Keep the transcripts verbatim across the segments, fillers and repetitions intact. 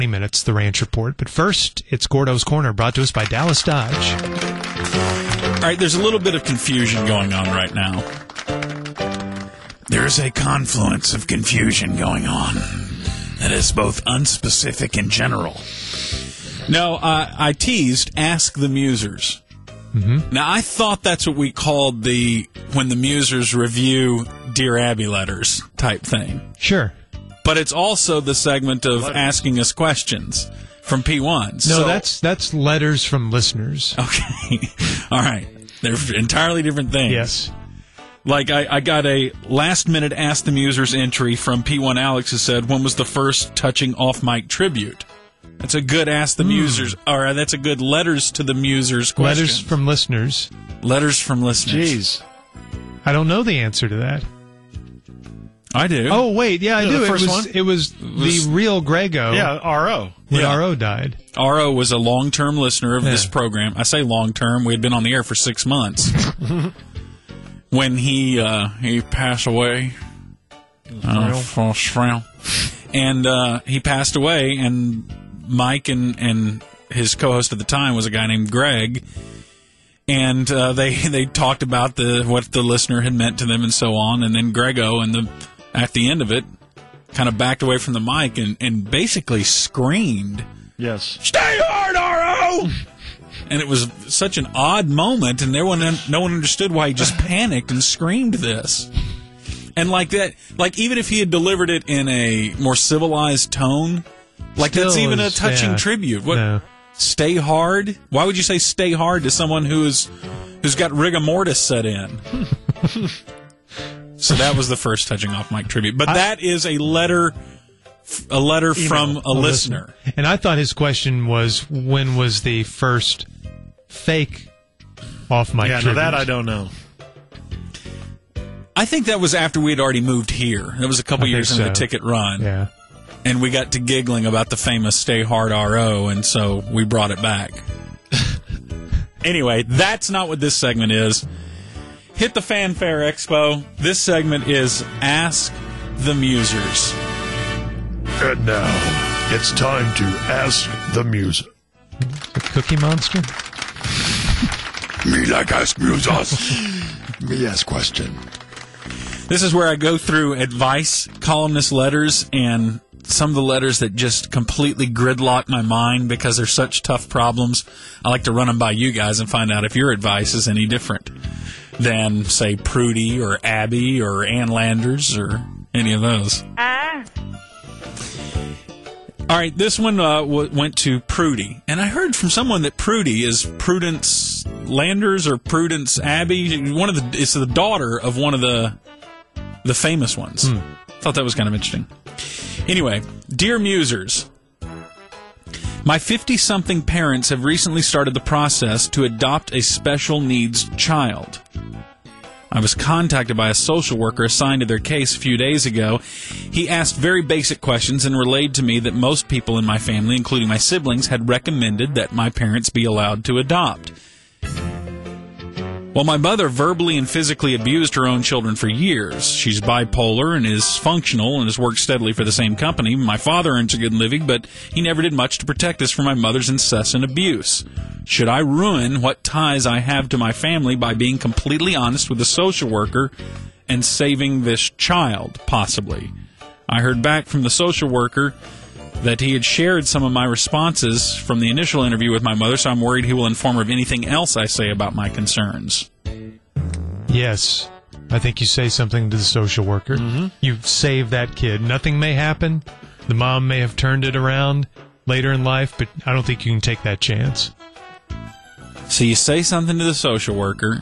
minutes, the Ranch Report. But first, it's Gordo's Corner, brought to us by Dallas Dodge. All right, there's a little bit of confusion going on right now. There's a confluence of confusion going on that is both unspecific and general. No, uh, I teased, ask the Musers. Mm-hmm. Now, I thought that's what we called the, when the Musers review Dear Abby letters type thing. Sure. But it's also the segment of What? asking us questions from P one. No, so, that's that's letters from listeners. Okay. All right. They're entirely different things. Yes. Like, I, I got a last-minute Ask the Musers entry from P one Alex who said, when was the first touching off-mic tribute? That's a good Ask the Mm. Musers, or that's a good Letters to the Musers question. Letters from listeners. Letters from listeners. Jeez. I don't know the answer to that. I do. Oh, wait, yeah, I Yeah, do. the It first was, one? it was was- the real Grego Yeah, R O. when Yeah. R O died. R O was a long-term listener of this Yeah. program. I say long-term. We had been on the air for six months. When he uh, he passed away. Uh, false frown. And uh, he passed away, and Mike and, and his co-host at the time was a guy named Greg. And uh, they they talked about the what the listener had meant to them and so on. And then Grego, and the at the end of it, kind of backed away from the mic and, and basically screamed, Yes. "Stay hard, R O!" And it was such an odd moment, and no one, no one understood why he just panicked and screamed this. And like that, like even if he had delivered it in a more civilized tone, like Still that's even is- a touching yeah. tribute. What? No. Stay hard? Why would you say stay hard to someone who's who's got rigor mortis set in? So that was the first touching off mic tribute. But I- that is a letter, a letter from a, A listener. And I thought his question was, when was the first fake off-mic Yeah, no, tribute? that I don't know. I think that was after we had already moved here. That was a couple I think years into the so. ticket run. Yeah. And we got to giggling about the famous Stay Hard R O, and so we brought it back. Anyway, that's not what this segment is. Hit the Fanfare Expo. This segment is Ask the Musers. And now, it's time to Ask the Muser. The Cookie Monster? Me like ask musers. Me ask question. This is where I go through advice columnist letters and some of the letters that just completely gridlock my mind because they're such tough problems. I like to run them by you guys and find out if your advice is any different than, say, Prudy or Abby or Ann Landers or any of those. Ah. All right, this one uh, w- went to Prudy, and I heard from someone that Prudy is Prudence Landers or Prudence Abbey. One of the it's the daughter of one of the the famous ones. Hmm. Thought that was kind of interesting. Anyway, dear Musers, my fifty-something parents have recently started the process to adopt a special needs child. I was contacted by a social worker assigned to their case a few days ago. He asked very basic questions and relayed to me that most people in my family, including my siblings, had recommended that my parents be allowed to adopt. While my mother verbally and physically abused her own children for years, she's bipolar and is functional and has worked steadily for the same company. My father earns a good living, but he never did much to protect us from my mother's incessant abuse. Should I ruin what ties I have to my family by being completely honest with a social worker and saving this child, possibly? I heard back from the social worker that he had shared some of my responses from the initial interview with my mother, so I'm worried he will inform her of anything else I say about my concerns. Yes. I think you say something to the social worker. Mm-hmm. You save that kid. Nothing may happen. The mom may have turned it around later in life, but I don't think you can take that chance. So you say something to the social worker,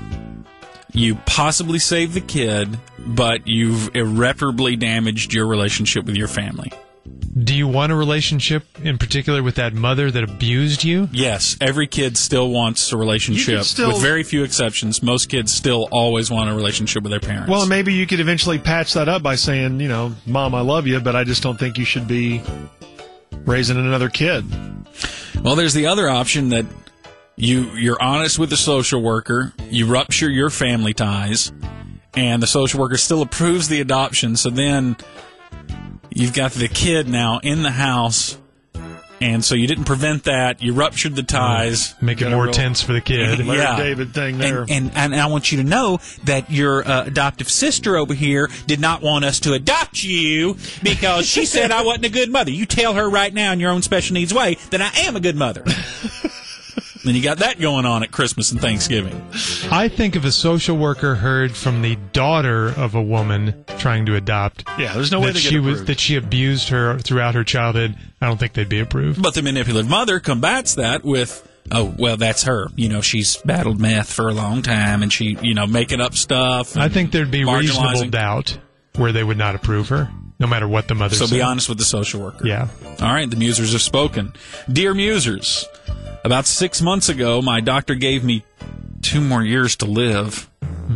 you possibly save the kid, but you've irreparably damaged your relationship with your family. Do you want a relationship in particular with that mother that abused you? Yes, every kid still wants a You relationship. could still- With very few exceptions, most kids still always want a relationship with their parents. Well, maybe you could eventually patch that up by saying, you know, Mom, I love you, but I just don't think you should be raising another kid. Well, there's the other option that you, you're honest with the social worker, you rupture your family ties, and the social worker still approves the adoption, so then you've got the kid now in the house, And so you didn't prevent that. You ruptured the ties. Make it Got a more real- tense for the kid. Larry Yeah. David thing there. And, and, and I want you to know that your uh, adoptive sister over here did not want us to adopt you because she said I wasn't a good mother. You tell her right now in your own special needs way that I am a good mother. Then you got that going on at Christmas and Thanksgiving. I think if a social worker heard from the daughter of a woman trying to adopt yeah, there's no way that to get she was approved. that she abused her throughout her childhood, I don't think they'd be approved. But the manipulative mother combats that with, oh, well, that's her. You know, she's battled meth for a long time, and she, you know, making up stuff. I think there'd be reasonable marginalizing. doubt where they would not approve her, no matter what the mother So said. be honest with the social worker. Yeah. All right, the musers have spoken. Dear musers, about six months ago, my doctor gave me two more years to live.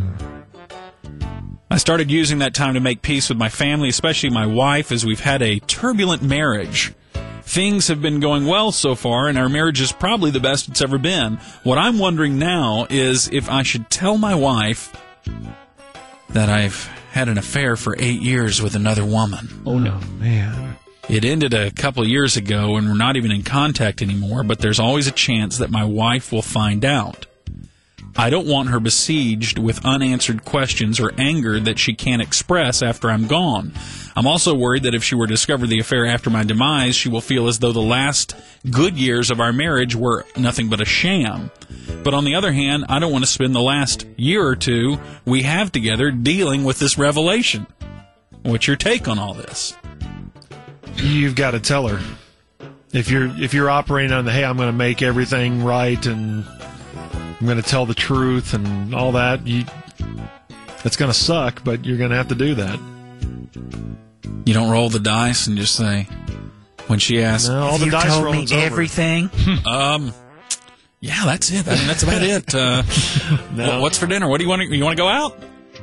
I started using that time to make peace with my family, especially my wife, as we've had a turbulent marriage. Things have been going well so far, and our marriage is probably the best it's ever been. What I'm wondering now is if I should tell my wife that I've had an affair for eight years with another woman. Oh, no. Man. It ended a couple of years ago, and we're not even in contact anymore, but there's always a chance that my wife will find out. I don't want her besieged with unanswered questions or anger that she can't express after I'm gone. I'm also worried that if she were to discover the affair after my demise, she will feel as though the last good years of our marriage were nothing but a sham. But on the other hand, I don't want to spend the last year or two we have together dealing with this revelation. What's your take on all this? You've got to tell her. If you're if you're operating on the, hey, I'm going to make everything right and I'm going to tell the truth and all that, you it's going to suck, but you're going to have to do that. You don't roll the dice and just say, when she asks, No, all "Have the you dice told me rolling's over." everything? um, yeah, that's it. I mean, that's about it. Uh, No. wh- What's for dinner? What do you want to, you want to go out?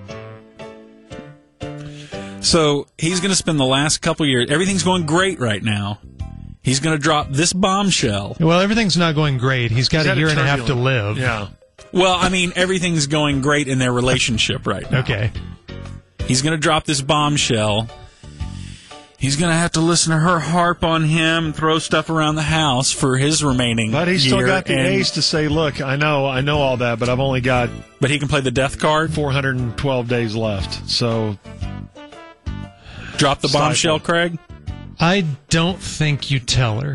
So he's going to spend the last couple years, everything's going great right now. He's going to drop this bombshell. Well, everything's not going great. He's got He's a had year and a half to turbulent- live. Yeah. Well, I mean, everything's going great in their relationship right now. Okay. He's going to drop this bombshell. He's going to have to listen to her harp on him and throw stuff around the house for his remaining But he's still year, got the and- ace to say, look, I know, I know all that, but I've only got But he can play the death card. four hundred twelve days left. So Drop the Stifle. bombshell, Craig. I don't think you tell her.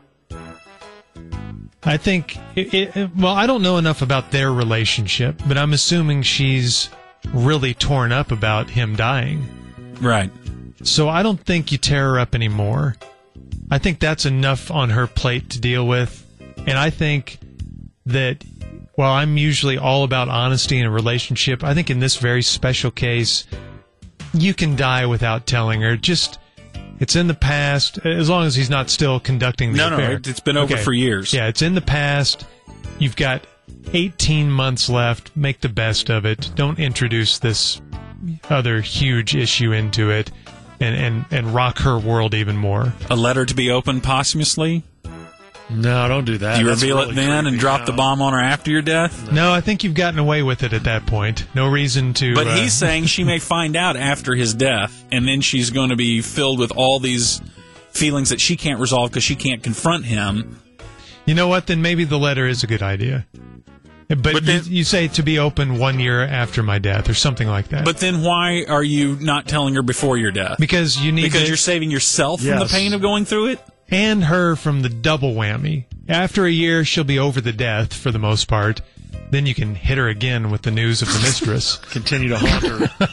I think, it, it, well, I don't know enough about their relationship, but I'm assuming she's really torn up about him dying. Right. So I don't think you tear her up anymore. I think that's enough on her plate to deal with. And I think that while I'm usually all about honesty in a relationship, I think in this very special case, you can die without telling her. Just, it's in the past, as long as he's not still conducting the No, no, affair. it- it's been over for years. Yeah, it's in the past. You've got eighteen months left. Make the best of it. Don't introduce this other huge issue into it and, and, and rock her world even more. A letter to be opened posthumously. no, don't do that. Do you That's reveal really it then and creepy. drop No. the bomb on her after your death? No, I think you've gotten away with it at that point. No reason to... But uh, he's saying she may find out after his death, and then she's going to be filled with all these feelings that she can't resolve because she can't confront him. You know what? Then maybe the letter is a good idea. But, But then- you, you say to be open one year after my death or something like that. But then why are you not telling her before your death? because you need Because to, you're saving yourself from the Yes. pain of going through it? and her from the double whammy. After a year, she'll be over the death for the most part. Then you can hit her again with the news of the mistress. Continue to haunt her.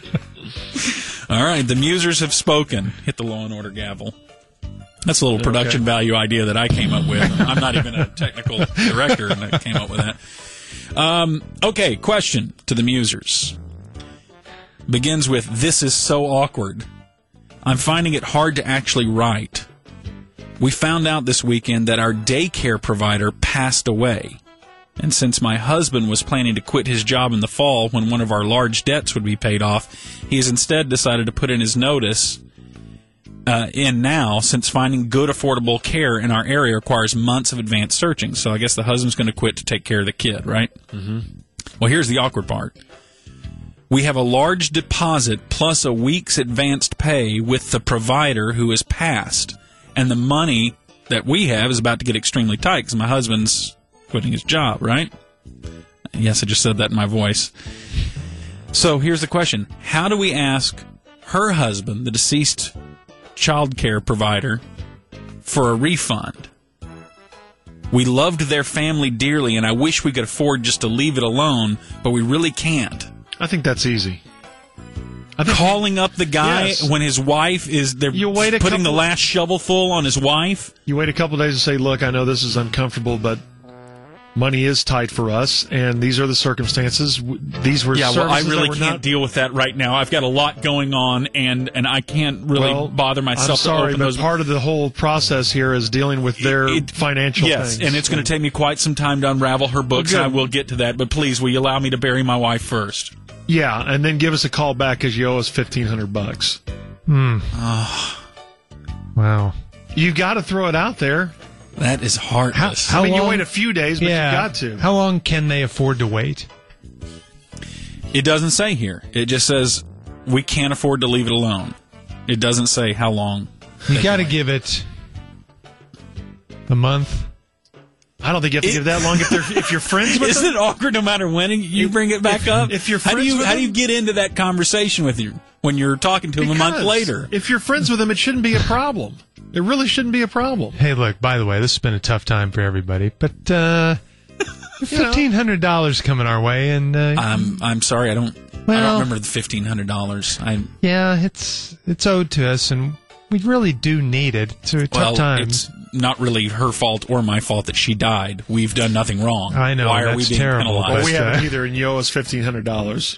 All right, the musers have spoken. Hit the Law and Order gavel. That's a little production value idea that I came up with. I'm not even a technical director, and I came up with that. Um, okay, question to the musers. Begins with, this is so awkward. I'm finding it hard to actually write. We found out this weekend that our daycare provider passed away. And since my husband was planning to quit his job in the fall when one of our large debts would be paid off, he has instead decided to put in his notice uh, in now, since finding good, affordable care in our area requires months of advanced searching. So I guess the husband's going to quit to take care of the kid, right? Mm-hmm. Well, here's the awkward part. We have a large deposit plus a week's advanced pay with the provider who has passed, and the money that we have is about to get extremely tight because my husband's quitting his job, right? Yes, I just said that in my voice. So here's the question. How do we ask her husband, the deceased child care provider, for a refund? We loved their family dearly, and I wish we could afford just to leave it alone, but we really can't. I think that's easy. I think Calling up the guy Yes. when his wife is, they're You wait a putting the couple- last shovelful on his wife. You wait a couple days and say, look, I know this is uncomfortable, but money is tight for us, and these are the circumstances. W- These were Yeah, well, I services really that were can't not... deal with that right now. I've got a lot going on, and, and I can't really Well, bother myself I'm sorry, to open but those. part of the whole process here is dealing with their It- financial Yes, things. and it's going to take me quite some time to unravel her books, Well, and I good. will get to that. But please, will you allow me to bury my wife first? Yeah, and then give us a call back because you owe us fifteen hundred bucks. Wow. You got to throw it out there. That is heartless. How I mean, long- you wait a few days, but yeah. you got to. How long can they afford to wait? It doesn't say here. It just says we can't afford to leave it alone. It doesn't say how long. You they got to can give it a month. I don't think you have to It- give that long if they're if you're friends with Isn't them. it awkward no matter when you bring it back up? if you're how do friends you with how do you them? get into that conversation with you when you're talking to him a month Because later? If you're friends with them, it shouldn't be a problem. It really shouldn't be a problem. Hey, look, by the way, this has been a tough time for everybody, but uh, fifteen hundred dollars coming our way, and uh, I'm I'm sorry, I don't I Well- don't remember the fifteen hundred dollars. I yeah, it's it's owed to us, and we really do need it. It's a tough well, time. it's not really her fault or my fault that she died. We've done nothing wrong. I know, Why are we that's being terrible, penalized? Well, we uh, haven't either, and you owe us fifteen hundred dollars.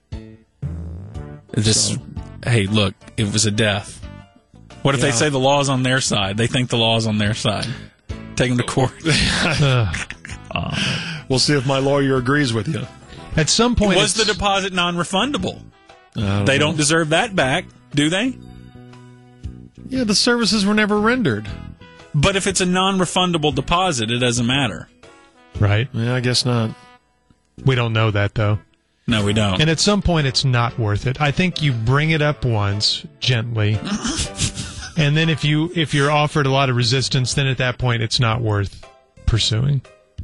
This, hey, look, it was a death. What if they Yeah. say the law's on their side? They think the law's on their side. Take them to court. Ugh. We'll see if my lawyer agrees with you. At some point, Was the it's- deposit non-refundable? I don't They know. don't deserve that back, do they? Yeah, the services were never rendered. But if it's a non-refundable deposit, it doesn't matter. right? Yeah, I guess not. We don't know that though. No, we don't. And at some point, it's not worth it. I think you bring it up once gently, and then if you if you're offered a lot of resistance, then at that point, it's not worth pursuing.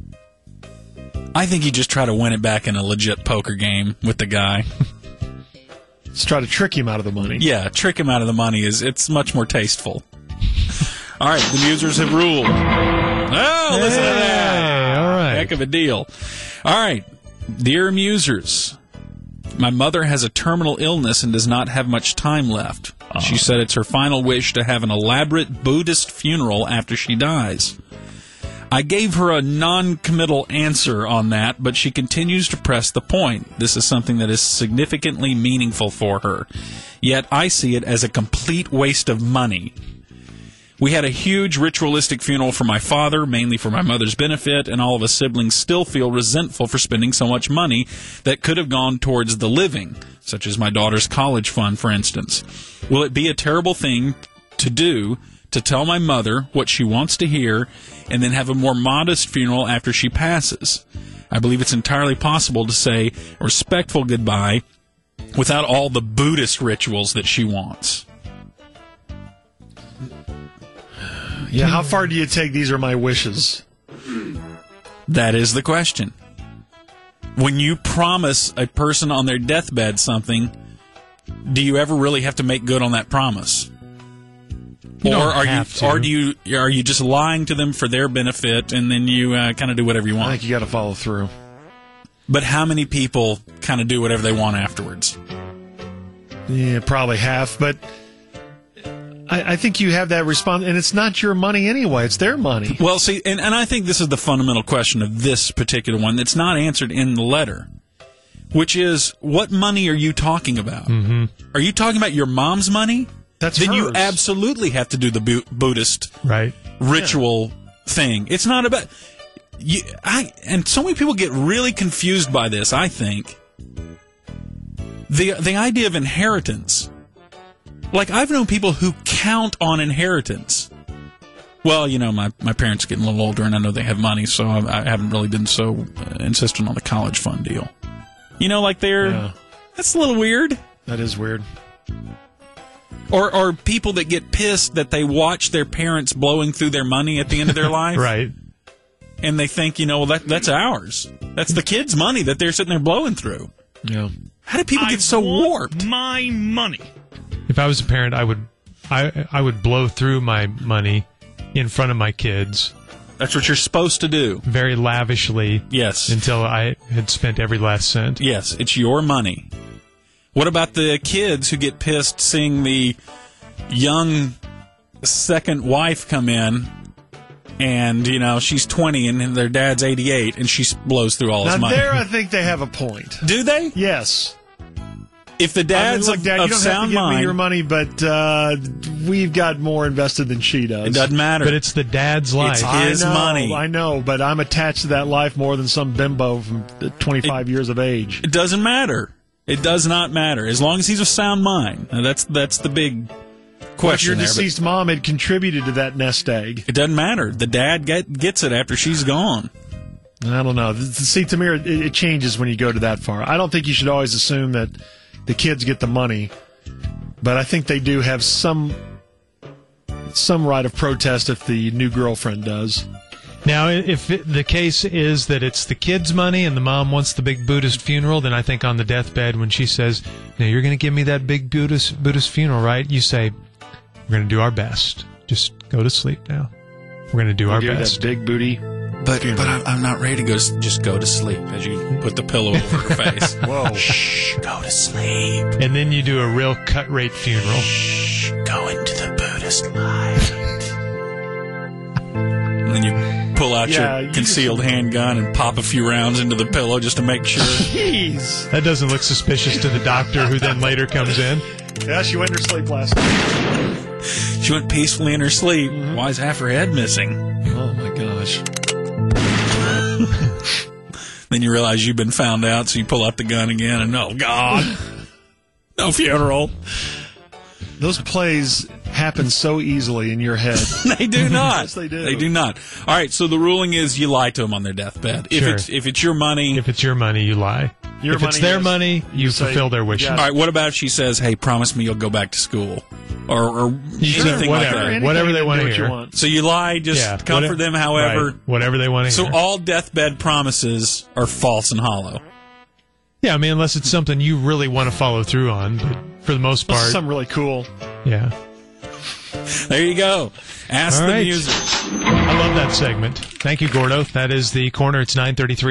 I think you just try to win it back in a legit poker game with the guy. Let's try to trick him out of the money. Yeah, trick him out of the money is it's much more tasteful. All right, the musers have ruled. Oh, listen to that. Hey, all right. Heck of a deal. All right, dear musers, my mother has a terminal illness and does not have much time left. She said it's her final wish to have an elaborate Buddhist funeral after she dies. I gave her a non-committal answer on that, but she continues to press the point. This is something that is significantly meaningful for her. Yet I see it as a complete waste of money. We had a huge ritualistic funeral for my father, mainly for my mother's benefit, and all of us siblings still feel resentful for spending so much money that could have gone towards the living, such as my daughter's college fund, for instance. Will it be a terrible thing to do to tell my mother what she wants to hear and then have a more modest funeral after she passes? I believe it's entirely possible to say a respectful goodbye without all the Buddhist rituals that she wants. Yeah, how far do you take these are my wishes? That is the question. When you promise a person on their deathbed something, do you ever really have to make good on that promise? You or don't are have you to. or do you are you just lying to them for their benefit and then you uh, kind of do whatever you I want? think you got to follow through. But how many people kind of do whatever they want afterwards? Yeah, probably half, but I, I think you have that response, and it's not your money anyway; it's their money. Well, see, and, and I think this is the fundamental question of this particular one that's not answered in the letter, which is, what money are you talking about? Mm-hmm. Are you talking about your mom's money? That's Then you hers. absolutely have to do the Bu- Buddhist Right. ritual thing. It's not about you. I and so many people get really confused by this. I think the the idea of inheritance. Like, I've known people who count on inheritance. Well, you know, my, my parents are getting a little older, and I know they have money, so I, I haven't really been so uh, insistent on the college fund deal. You know, like they're Yeah. that's a little weird. That is weird. Or or people that get pissed that they watch their parents blowing through their money at the end of their life. Right. And they think, you know, well, that that's ours. That's the kids' money that they're sitting there blowing through. Yeah. How do people I get so want warped? my money. If I was a parent, I would I I would blow through my money in front of my kids That's what you're supposed to do. very lavishly Yes. until I had spent every last cent. Yes, it's your money. What about the kids who get pissed seeing the young second wife come in and, you know, she's twenty and their dad's eighty-eight and she blows through all his Now, money? there I think they have a point. Do they? Yes. If the I mean, dad's look, of, Dad, of you don't have to sound give me mind, your money, but uh, we've got more invested than she does. it doesn't matter. But it's the dad's life. It's I his know, money. I know, but I'm attached to that life more than some bimbo from twenty-five years of age. It doesn't matter. It does not matter. As long as he's of sound mind. Now, that's that's the big What if question your there, but deceased mom had contributed to that nest egg? it doesn't matter. The dad get, gets it after she's gone. I don't know. See, to me, it, it changes when you go to that far. I don't think you should always assume that the kids get the money, but I think they do have some some right of protest if the new girlfriend does. Now, if it, the case is that it's the kid's money and the mom wants the big Buddhist funeral, then I think on the deathbed when she says, "Now you're going to give me that big Buddhist Buddhist funeral, right?" You say, "We're going to do our best. Just go to sleep now. We're going to do our Give her best." that big booty. But but I'm, I'm not ready to go. To, just go to sleep as you put the pillow over her face. Whoa. Shh, go to sleep. And then you do a real cut rate funeral. Shh, go into the Buddhist light. And then you pull out Yeah, your you concealed handgun and pop a few rounds into the pillow just to make sure. Jeez. That doesn't look suspicious to the doctor who then later comes in. Yeah, she went to sleep last night. She went peacefully in her sleep. Mm-hmm. Why is half her head missing? Oh, my gosh. Then you realize you've been found out, so you pull out the gun again, and oh, God. No funeral. Those plays happen so easily in your head. They do not. Yes, they do. They do not. All right, so the ruling is you lie to them on their deathbed. If Sure. it's if it's your money. If it's your money, you lie. Your if it's money, their yes. money, you, You say, fulfill their wishes. yeah. All right, what about if she says, "Hey, promise me you'll go back to school," or, or Sure, anything like whatever. that? Anything Whatever they to wanna do what you hear. want. So you lie, just Yeah, comfort what- them, however. right, whatever they want to So hear. all deathbed promises are false and hollow. Yeah, I mean, unless it's something you really want to follow through on, but for the most This part, is something really cool. yeah. There you go. Ask All the right. music. I love that segment. Thank you, Gordo. That is the corner. It's nine thirty-three.